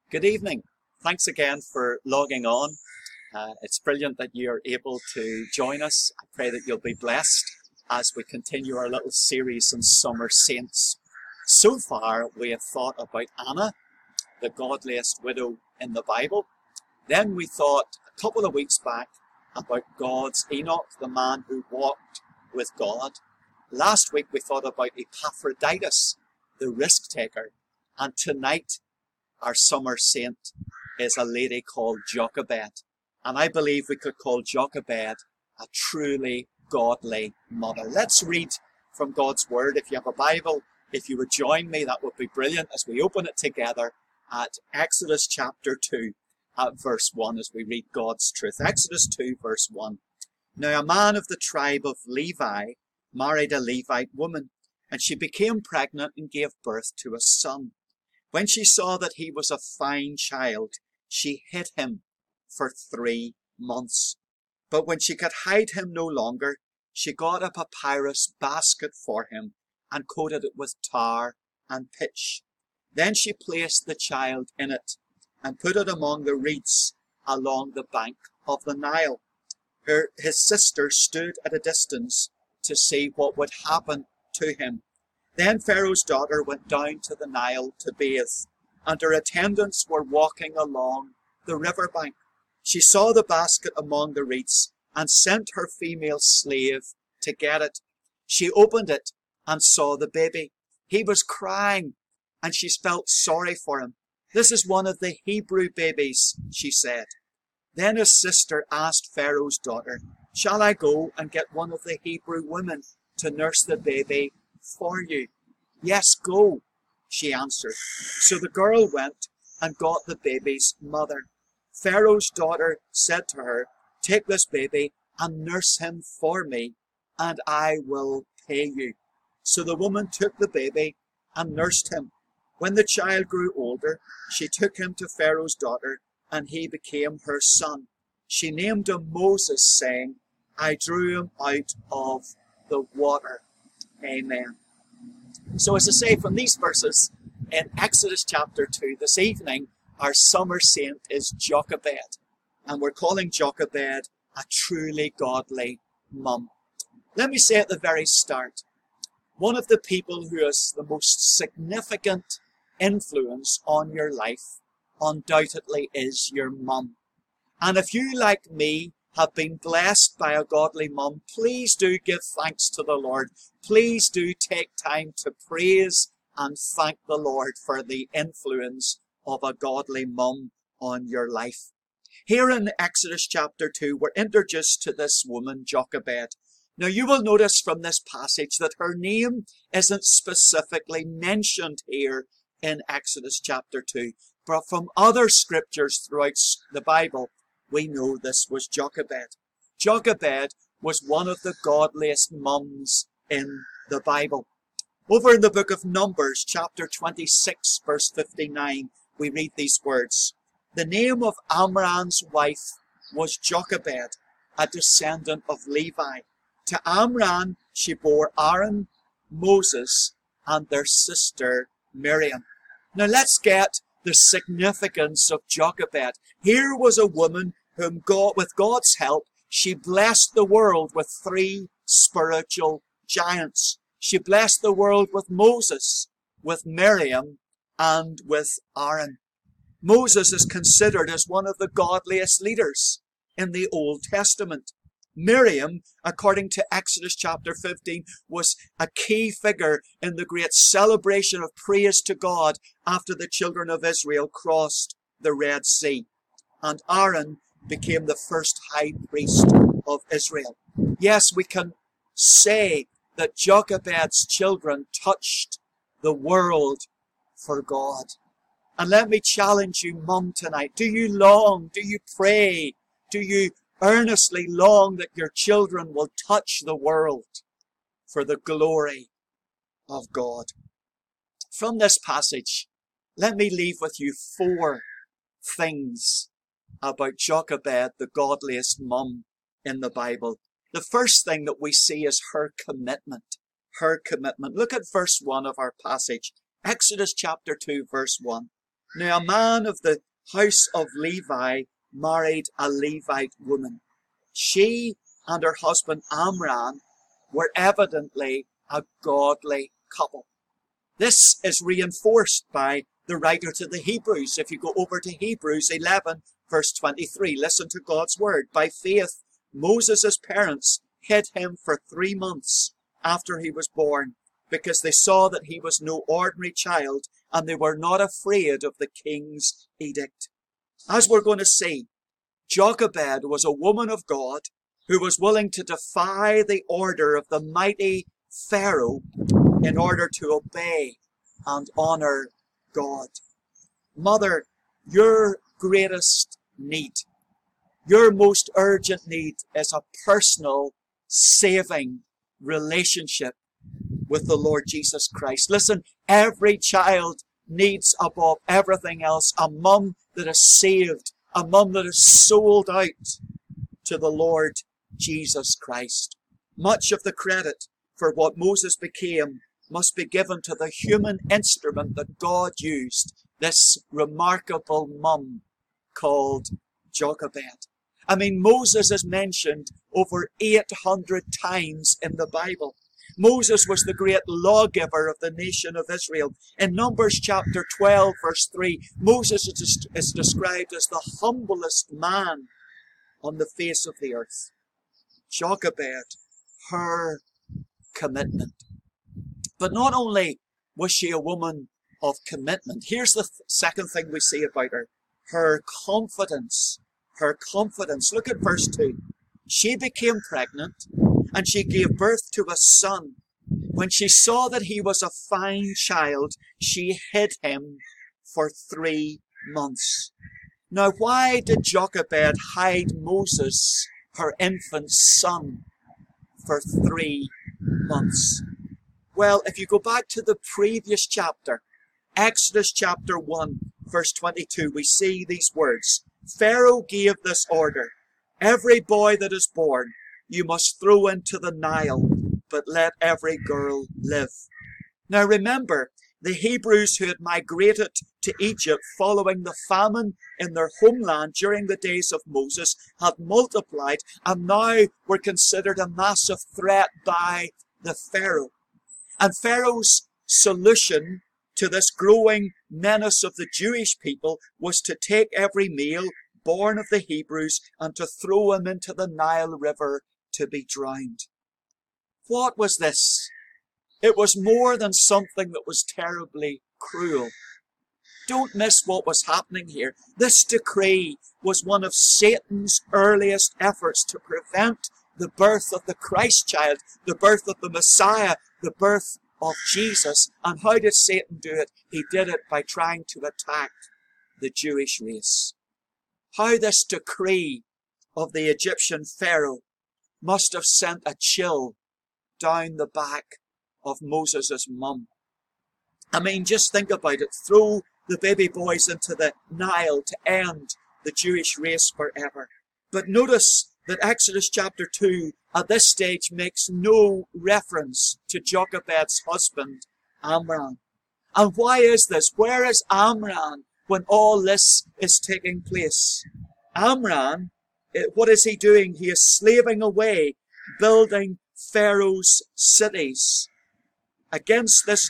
Good evening. Thanks again for logging on. It's brilliant that you're able to join us. I pray that you'll be blessed as we continue our little series on Summer Saints. So far, we have thought about Anna, the godliest widow in the Bible. Then we thought a couple of weeks back about God's Enoch, the man who walked with God. Last week, we thought about Epaphroditus, the risk taker. And tonight, our summer saint is a lady called Jochebed. And I believe we could call Jochebed a truly godly mother. Let's read from God's Word. If you have a Bible, if you would join me, that would be brilliant as we open it together at Exodus chapter 2 at verse 1 as we read God's truth. Exodus 2 verse 1. Now a man of the tribe of Levi married a Levite woman, and she became pregnant and gave birth to a son. When she saw that he was a fine child, she hid him for 3 months. But when she could hide him no longer, she got a papyrus basket for him and coated it with tar and pitch. Then she placed the child in it and put it among the reeds along the bank of the Nile. His sister stood at a distance to see what would happen to him. Then Pharaoh's daughter went down to the Nile to bathe, and her attendants were walking along the riverbank. She saw the basket among the reeds and sent her female slave to get it. She opened it and saw the baby. He was crying, and she felt sorry for him. "This is one of the Hebrew babies," she said. Then his sister asked Pharaoh's daughter, "Shall I go and get one of the Hebrew women to nurse the baby for you?" "Yes, go," she answered. So the girl went and got the baby's mother. Pharaoh's daughter said to her, "Take this baby and nurse him for me, and I will pay you." So the woman took the baby and nursed him. When the child grew older, she took him to Pharaoh's daughter, and he became her son. She named him Moses, saying, "I drew him out of the water." Amen. So as I say, from these verses in Exodus chapter 2, this evening, our summer saint is Jochebed. And we're calling Jochebed a truly godly mum. Let me say at the very start, one of the people who has the most significant influence on your life undoubtedly is your mum. And if you, like me, have been blessed by a godly mum, please do give thanks to the Lord. Please do take time to praise and thank the Lord for the influence of a godly mum on your life. Here in Exodus chapter 2, we're introduced to this woman, Jochebed. Now you will notice from this passage that her name isn't specifically mentioned here in Exodus chapter 2. But from other scriptures throughout the Bible, we know this was Jochebed. Jochebed was one of the godliest mums in the Bible. Over in the book of Numbers, chapter 26, verse 59, we read these words. The name of Amram's wife was Jochebed, a descendant of Levi. To Amram she bore Aaron, Moses, and their sister Miriam. Now let's get the significance of Jochebed. Here was a woman whom God, with God's help, she blessed the world with 3 spiritual giants. She blessed the world with Moses, with Miriam, and with Aaron. Moses is considered as one of the godliest leaders in the Old Testament. Miriam, according to Exodus chapter 15, was a key figure in the great celebration of praise to God after the children of Israel crossed the Red Sea. And Aaron became the first high priest of Israel. Yes, we can say that Jochebed's children touched the world for God. And let me challenge you, mum, tonight. Do you long, do you pray, do you earnestly long that your children will touch the world for the glory of God? From this passage, let me leave with you 4 things about Jochebed, the godliest mum in the Bible. The first thing that we see is her commitment. Her commitment. Look at verse 1 of our passage. Exodus chapter 2, verse 1. Now a man of the house of Levi married a Levite woman. She and her husband Amram were evidently a godly couple. This is reinforced by the writer to the Hebrews. If you go over to Hebrews 11, verse 23, listen to God's word. By faith, Moses' parents hid him for 3 months after he was born, because they saw that he was no ordinary child, and they were not afraid of the king's edict. As we're going to see, Jochebed was a woman of God who was willing to defy the order of the mighty Pharaoh in order to obey and honor God. Mother, your greatest need, your most urgent need is a personal, saving relationship with the Lord Jesus Christ. Listen, every child needs above everything else a mum that is saved, a mum that is sold out to the Lord Jesus Christ. Much of the credit for what Moses became must be given to the human instrument that God used, this remarkable mum called Jochebed. I mean, Moses is mentioned over 800 times in the Bible. Moses was the great lawgiver of the nation of Israel. In Numbers chapter 12, verse 3, Moses is described as the humblest man on the face of the earth. Jochebed, her commitment. But not only was she a woman of commitment, here's the second thing we see about her. Her confidence. Her confidence. Look at verse 2. She became pregnant and she gave birth to a son. When she saw that he was a fine child, she hid him for 3 months. Now, why did Jochebed hide Moses, her infant son, for 3 months? Well, if you go back to the previous chapter, Exodus chapter 1, verse 22, we see these words. Pharaoh gave this order, every boy that is born you must throw into the Nile, but let every girl live. Now remember, the Hebrews who had migrated to Egypt following the famine in their homeland during the days of Moses had multiplied and now were considered a massive threat by the Pharaoh. And Pharaoh's solution to this growing menace of the Jewish people was to take every male born of the Hebrews and to throw him into the Nile River to be drowned. What was this? It was more than something that was terribly cruel. Don't miss what was happening here. This decree was one of Satan's earliest efforts to prevent the birth of the Christ child, the birth of the Messiah, the birth of Jesus. And how did Satan do it? He did it by trying to attack the Jewish race. How this decree of the Egyptian Pharaoh must have sent a chill down the back of Moses' mum. I mean, just think about it. Throw the baby boys into the Nile to end the Jewish race forever. But notice that Exodus chapter 2 at this stage makes no reference to Jochebed's husband, Amram. And why is this? Where is Amram when all this is taking place? Amram, what is he doing? He is slaving away, building Pharaoh's cities. Against this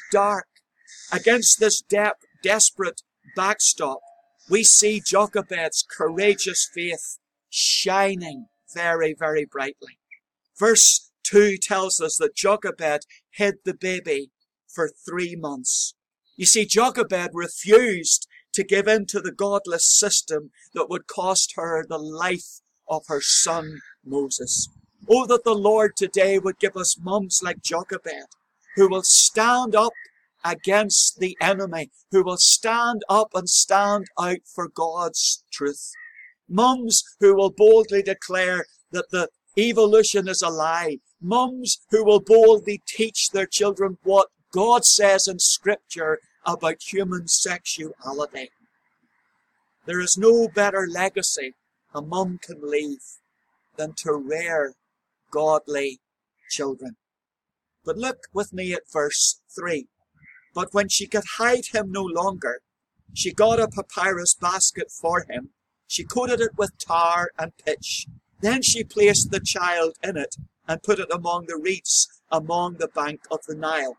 desperate backstop, we see Jochebed's courageous faith shining very, very brightly. Verse 2 tells us that Jochebed hid the baby for 3 months. You see, Jochebed refused to give in to the godless system that would cost her the life of her son Moses. Oh, that the Lord today would give us mums like Jochebed, who will stand up against the enemy, who will stand up and stand out for God's truth. Mums who will boldly declare that the evolution is a lie. Mums who will boldly teach their children what God says in Scripture about human sexuality. There is no better legacy a mum can leave than to rear godly children. But look with me at verse 3. But when she could hide him no longer, She got a papyrus basket for him. She coated it with tar and pitch. Then she placed the child in it and put it among the reeds along the bank of the Nile.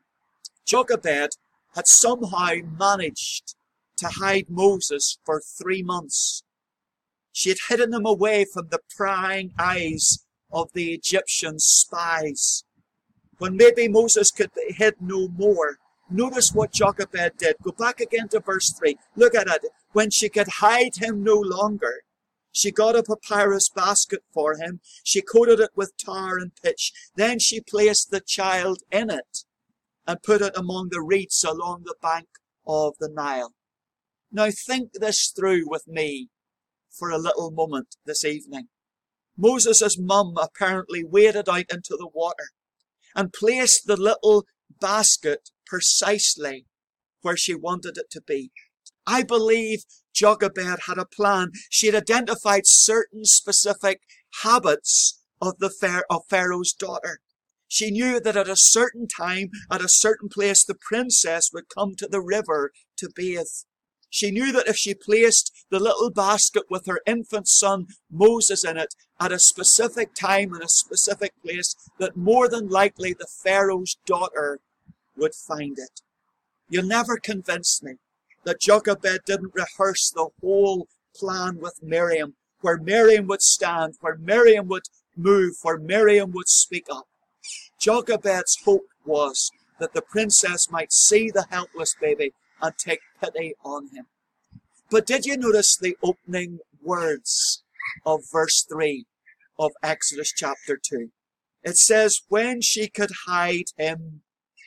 Jochebed had somehow managed to hide Moses for 3 months. She had hidden him away from the prying eyes of the Egyptian spies. When maybe Moses could be hid no more, notice what Jochebed did. Go back again to verse 3. Look at it. When she could hide him no longer, she got a papyrus basket for him. She coated it with tar and pitch. Then she placed the child in it and put it among the reeds along the bank of the Nile. Now think this through with me for a little moment this evening. Moses' mum apparently waded out into the water and placed the little basket precisely where she wanted it to be. I believe Jochebed had a plan. She had identified certain specific habits of Pharaoh's daughter. She knew that at a certain time, at a certain place, the princess would come to the river to bathe. She knew that if she placed the little basket with her infant son Moses in it at a specific time and a specific place, that more than likely the Pharaoh's daughter would find it. You'll never convince me that Jochebed didn't rehearse the whole plan with Miriam, where Miriam would stand, where Miriam would move, where Miriam would speak up. Jochebed's hope was that the princess might see the helpless baby and take pity on him. But did you notice the opening words of verse 3 of Exodus chapter 2? It says, when she could hide him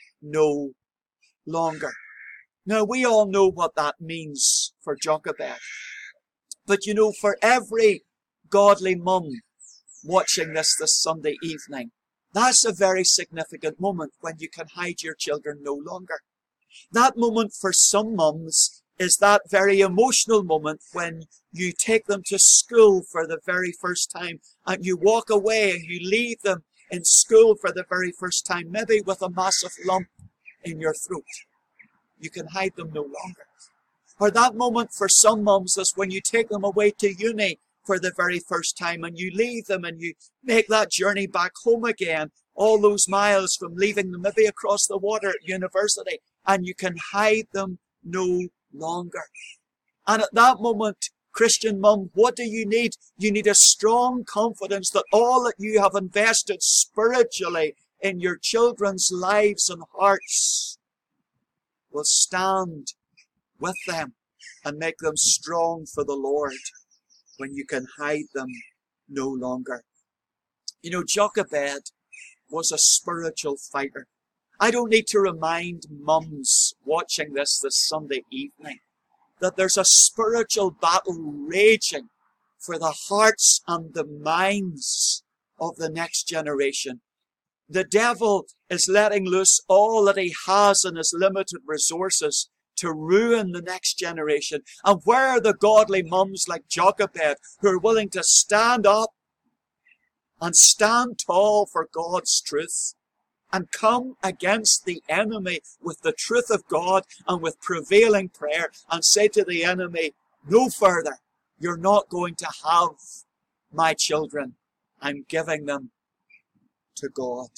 no longer. Now, we all know what that means for Jochebed. But you know, for every godly mum watching this Sunday evening, that's a very significant moment when you can hide your children no longer. That moment for some mums is that very emotional moment when you take them to school for the very first time and you walk away and you leave them in school for the very first time, maybe with a massive lump in your throat. You can hide them no longer. Or that moment for some mums is when you take them away to uni for the very first time and you leave them and you make that journey back home again, all those miles from leaving them maybe across the water at university, and you can hide them no longer. And at that moment, Christian mum, what do you need? You need a strong confidence that all that you have invested spiritually in your children's lives and hearts will stand with them and make them strong for the Lord when you can hide them no longer. You know, Jochebed was a spiritual fighter. I don't need to remind mums watching this Sunday evening that there's a spiritual battle raging for the hearts and the minds of the next generation. The devil is letting loose all that he has in his limited resources to ruin the next generation. And where are the godly mums like Jochebed who are willing to stand up and stand tall for God's truth and come against the enemy with the truth of God and with prevailing prayer and say to the enemy, no further, you're not going to have my children. I'm giving them to God.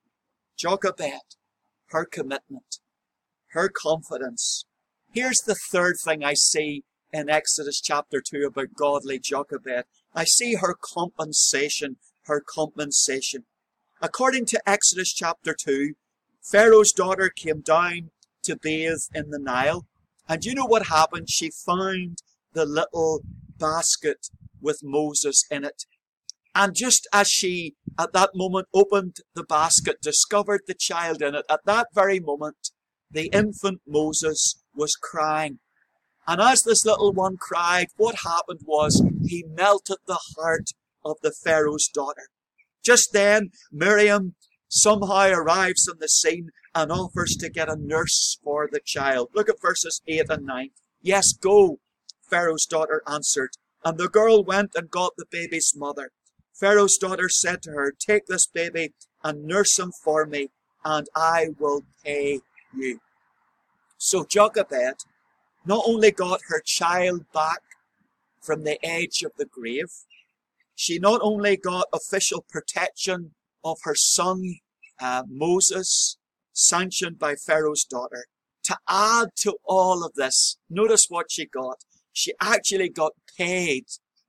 Jochebed, her commitment, her confidence. Here's the third thing I see in Exodus chapter 2 about godly Jochebed. I see her compensation, her compensation. According to Exodus chapter 2, Pharaoh's daughter came down to bathe in the Nile. And you know what happened? She found the little basket with Moses in it. And just as she, at that moment, opened the basket, discovered the child in it, at that very moment, the infant Moses was crying. And as this little one cried, what happened was he melted the heart of the Pharaoh's daughter. Just then, Miriam somehow arrives on the scene and offers to get a nurse for the child. Look at verses 8 and 9. Yes, go, Pharaoh's daughter answered. And the girl went and got the baby's mother. Pharaoh's daughter said to her, take this baby and nurse him for me, and I will pay you. So Jochebed not only got her child back from the edge of the grave, she not only got official protection of her son Moses, sanctioned by Pharaoh's daughter. To add to all of this, notice what she got. She actually got paid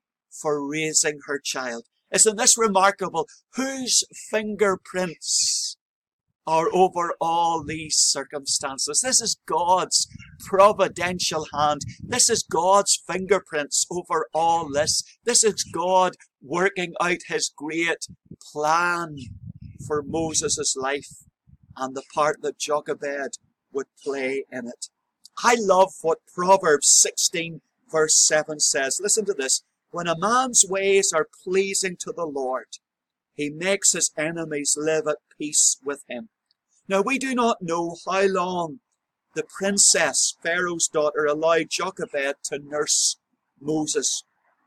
for raising her child. Isn't this remarkable? Whose fingerprints are over all these circumstances? This is God's providential hand. This is God's fingerprints over all this. This is God working out his great plan for Moses' life and the part that Jochebed would play in it. I love what Proverbs 16 verse 7 says. Listen to this. When a man's ways are pleasing to the Lord, he makes his enemies live at peace with him. Now, we do not know how long the princess, Pharaoh's daughter, allowed Jochebed to nurse Moses.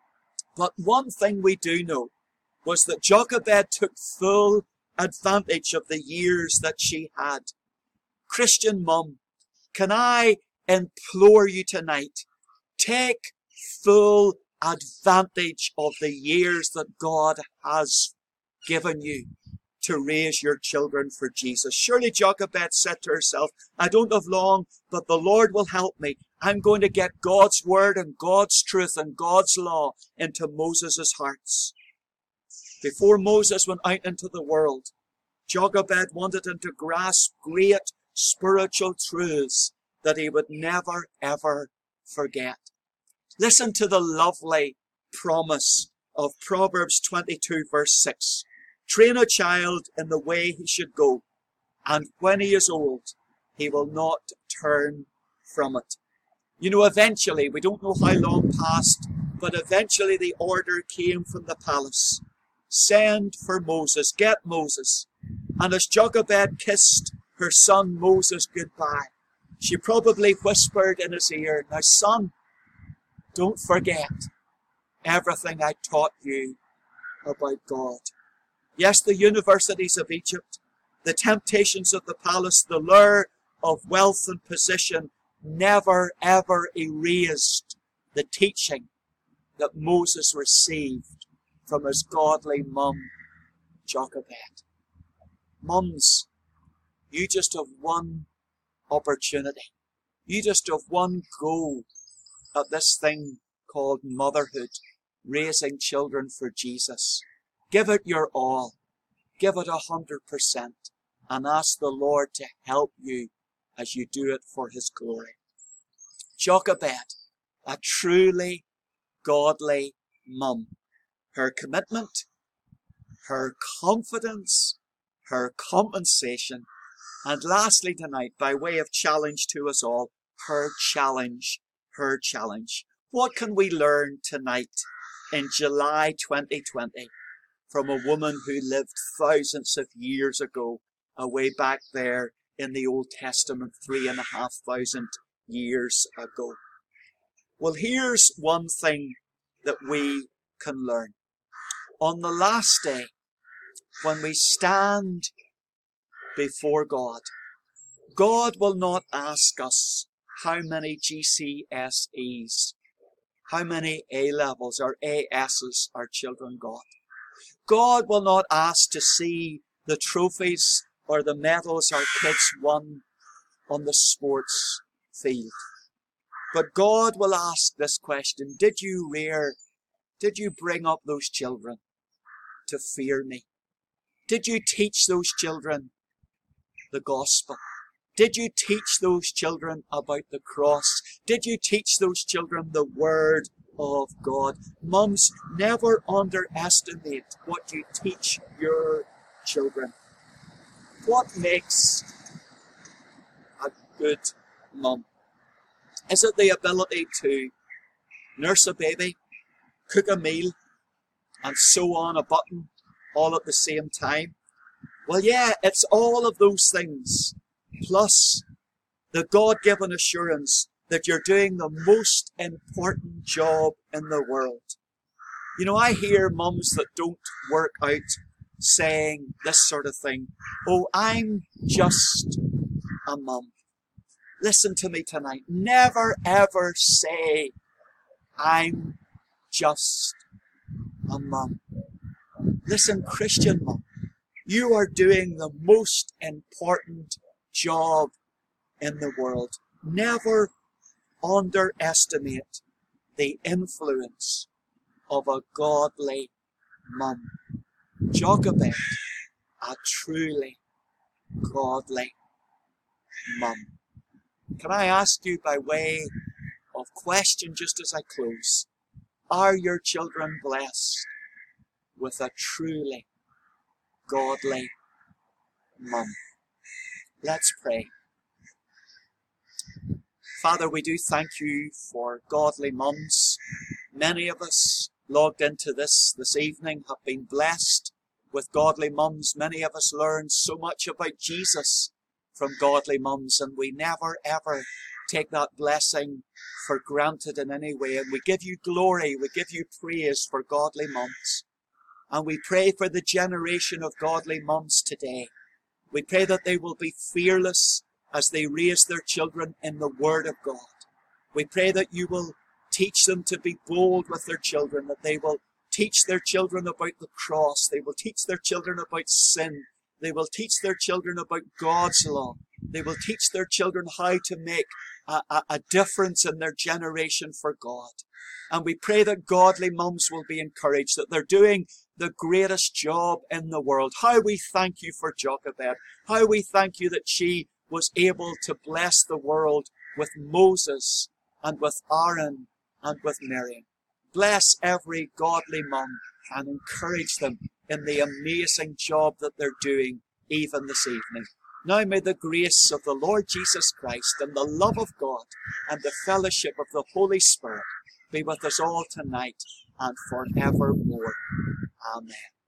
But one thing we do know was that Jochebed took full advantage of the years that she had. Christian mum, can I implore you tonight, take full advantage of the years that God has given you to raise your children for Jesus. Surely Jochebed said to herself, I don't have long, but the Lord will help me. I'm going to get God's word and God's truth and God's law into Moses' hearts. Before Moses went out into the world, Jochebed wanted him to grasp great spiritual truths that he would never, ever forget. Listen to the lovely promise of Proverbs 22 verse 6. Train a child in the way he should go, and when he is old, he will not turn from it. You know, eventually, we don't know how long passed, but eventually the order came from the palace. Send for Moses, get Moses. And as Jochebed kissed her son Moses goodbye, she probably whispered in his ear, now son, don't forget everything I taught you about God. Yes, the universities of Egypt, the temptations of the palace, the lure of wealth and position never ever erased the teaching that Moses received from his godly mum, Jochebed. Mums, you just have one opportunity. You just have one go at this thing called motherhood, raising children for Jesus. Give it your all. Give it 100% and ask the Lord to help you as you do it for his glory. Jochebed, a truly godly mum. Her commitment, her confidence, her compensation, and lastly tonight, by way of challenge to us all, her challenge. What can we learn tonight in July 2020 from a woman who lived thousands of years ago, away back there in the Old Testament, 3,500 years ago? Well, here's one thing that we can learn. On the last day, when we stand before God, God will not ask us how many GCSEs, how many A-levels or ASs our children got. God will not ask to see the trophies or the medals our kids won on the sports field. But God will ask this question, did you bring up those children to fear me? Did you teach those children the gospel? Did you teach those children about the cross? Did you teach those children the word of God? Mums, never underestimate what you teach your children. What makes a good mum? Is it the ability to nurse a baby, cook a meal, and sew on a button all at the same time? Well, yeah, it's all of those things, plus the God-given assurance that you're doing the most important job in the world. You know, I hear mums that don't work out saying this sort of thing, oh, I'm just a mum. listen to me tonight. Never ever say, I'm just a mum. Listen, Christian mum, you are doing the most important job in the world. Never underestimate the influence of a godly mum. Jochebed, a truly godly mum. Can I ask you by way of question just as I close, are your children blessed with a truly godly mum? Let's pray. Father, we do thank you for godly mums. Many of us logged into this evening have been blessed with godly mums. Many of us learned so much about Jesus from godly mums, and we never ever take that blessing for granted in any way. And we give you glory, we give you praise for godly mums. And we pray for the generation of godly mums today. We pray that they will be fearless as they raise their children in the Word of God. We pray that you will teach them to be bold with their children, that they will teach their children about the cross. They will teach their children about sin. They will teach their children about God's law. They will teach their children how to make a difference in their generation for God. And we pray that godly mums will be encouraged, that they're doing the greatest job in the world. How we thank you for Jochebed. How we thank you that she was able to bless the world with Moses and with Aaron and with Miriam. Bless every godly mum and encourage them in the amazing job that they're doing even this evening. Now may the grace of the Lord Jesus Christ and the love of God and the fellowship of the Holy Spirit be with us all tonight and forevermore. Amen.